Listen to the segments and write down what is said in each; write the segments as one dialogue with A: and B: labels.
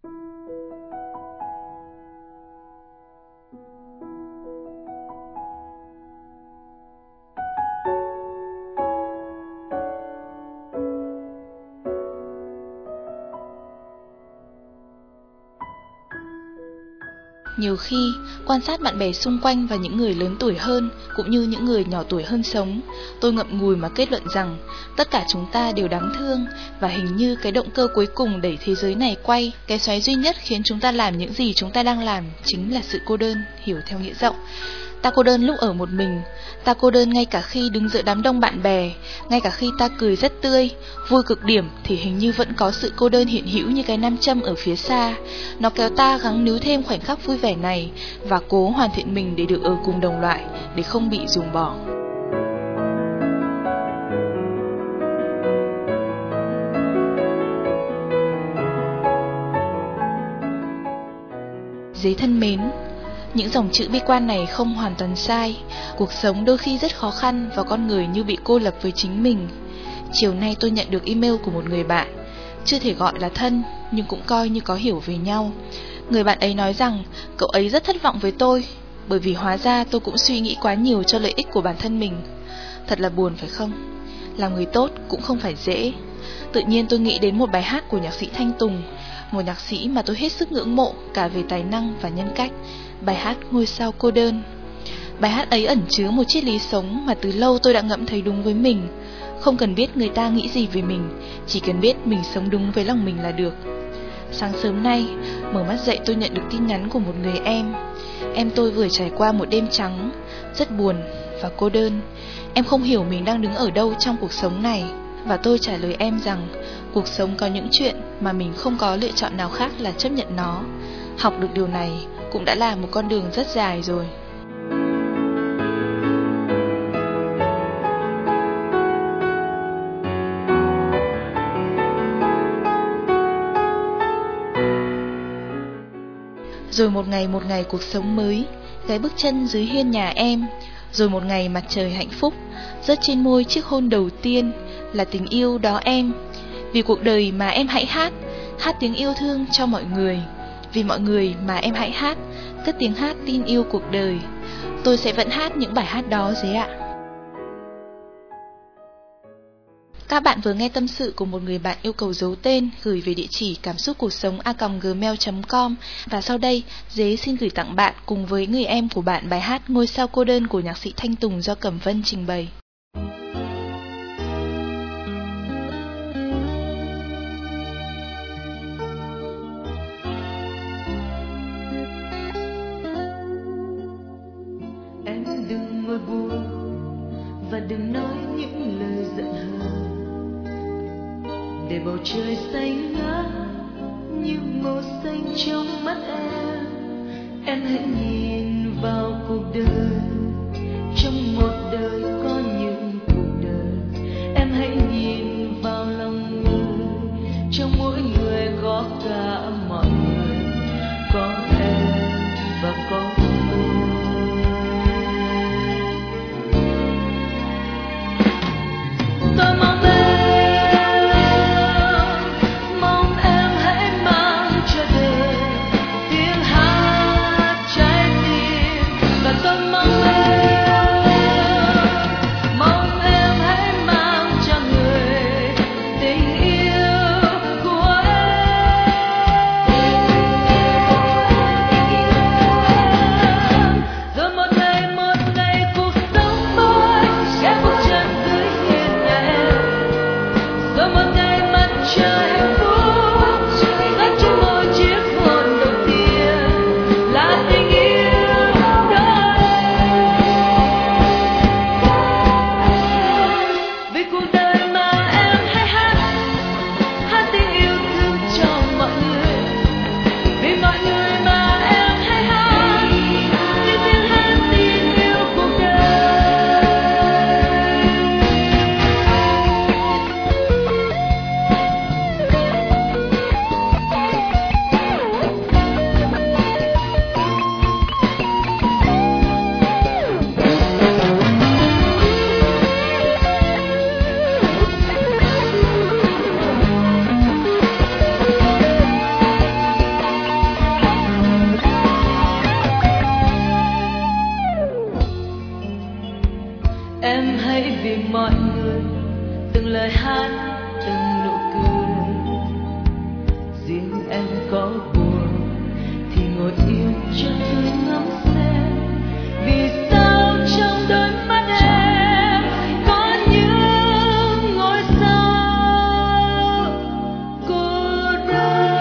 A: Nhiều khi, quan sát bạn bè xung quanh và những người lớn tuổi hơn, cũng như những người nhỏ tuổi hơn sống, tôi ngậm ngùi mà kết luận rằng tất cả chúng ta đều đáng thương, và hình như cái động cơ cuối cùng đẩy thế giới này quay, cái xoáy duy nhất khiến chúng ta làm những gì chúng ta đang làm, chính là sự cô đơn, hiểu theo nghĩa rộng. Ta cô đơn lúc ở một mình, ta cô đơn ngay cả khi đứng giữa đám đông bạn bè, ngay cả khi ta cười rất tươi, vui cực điểm thì hình như vẫn có sự cô đơn hiện hữu như cái nam châm ở phía xa. Nó kéo ta gắng níu thêm khoảnh khắc vui vẻ này và cố hoàn thiện mình để được ở cùng đồng loại, để không bị ruồng bỏ. Dế thân mến, những dòng chữ bi quan này không hoàn toàn sai. Cuộc sống đôi khi rất khó khăn và con người như bị cô lập với chính mình. Chiều nay tôi nhận được email của một người bạn, chưa thể gọi là thân nhưng cũng coi như có hiểu về nhau. Người bạn ấy nói rằng cậu ấy rất thất vọng với tôi, bởi vì hóa ra tôi cũng suy nghĩ quá nhiều cho lợi ích của bản thân mình. Thật là buồn phải không? Làm người tốt cũng không phải dễ. Tự nhiên tôi nghĩ đến một bài hát của nhạc sĩ Thanh Tùng, một nhạc sĩ mà tôi hết sức ngưỡng mộ cả về tài năng và nhân cách. Bài hát Ngôi sao cô đơn. Bài hát ấy ẩn chứa một triết lý sống mà từ lâu tôi đã ngẫm thấy đúng với mình. Không cần biết người ta nghĩ gì về mình, chỉ cần biết mình sống đúng với lòng mình là được. Sáng sớm nay, mở mắt dậy tôi nhận được tin nhắn của một người em. Em tôi vừa trải qua một đêm trắng, rất buồn và cô đơn. Em không hiểu mình đang đứng ở đâu trong cuộc sống này. Và tôi trả lời em rằng cuộc sống có những chuyện mà mình không có lựa chọn nào khác là chấp nhận nó. Học được điều này cũng đã là một con đường rất dài rồi. Rồi một ngày cuộc sống mới, ghé bước chân dưới hiên nhà em. Rồi một ngày mặt trời hạnh phúc, rớt trên môi chiếc hôn đầu tiên, là tình yêu đó em. Vì cuộc đời mà em hãy hát, hát tiếng yêu thương cho mọi người. Vì mọi người mà em hãy hát, cất tiếng hát tin yêu cuộc đời. Tôi sẽ vẫn hát những bài hát đó dế ạ. Các bạn vừa nghe tâm sự của một người bạn yêu cầu giấu tên, gửi về địa chỉ camsupcucsống@gmail.com. Và sau đây, Dế xin gửi tặng bạn cùng với người em của bạn bài hát Ngôi sao cô đơn của nhạc sĩ Thanh Tùng do Cẩm Vân trình bày.
B: Em đừng ngồi buồn và đừng nói những lời giận hờn, để bầu trời xanh ngát như màu xanh trong mắt em. Em hãy nhìn vào cuộc đời, trong một đời có những cuộc đời. Em hãy nhìn vào lòng người, trong mỗi người có cả mọi người, có em và có tôi. Tôi mong em hãy mang cho đời tiếng hát trái tim, và tôi mong em có buồn thì ngồi yêu cho tôi ngắm xem, vì sao trong đôi mắt em có những ngôi sao cô đơn.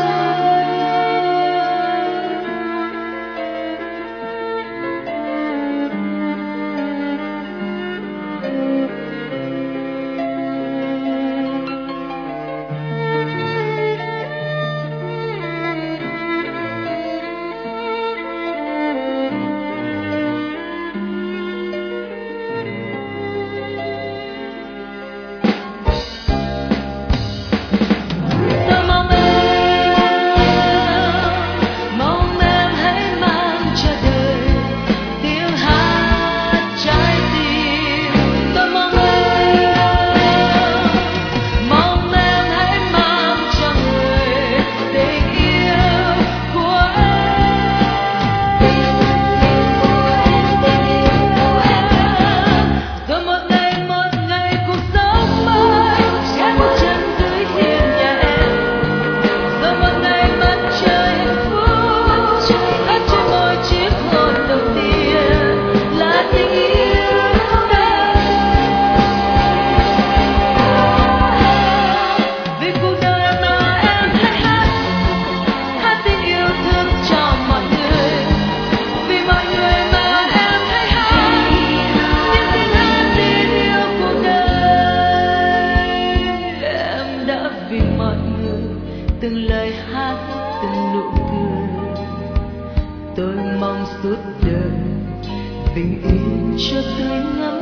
B: Từng lời hát, từng nụ cười, tôi mong suốt đời bình yên cho tôi ngắm